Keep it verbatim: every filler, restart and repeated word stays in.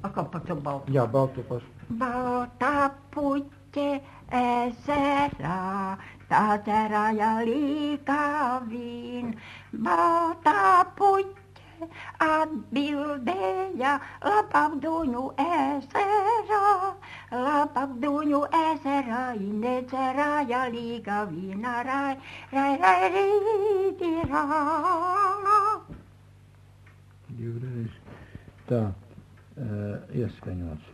Akappa baltu. Ja, baltu pas. Balta putte äsärä, tatera ja liikavin. Balta putte ad bildeja, lapavdunu äsärä, lapavdunu äsärä, inetsärä ja liikavina, rai, rai, rai, riitirana. Juuri. Da, äh, jag ska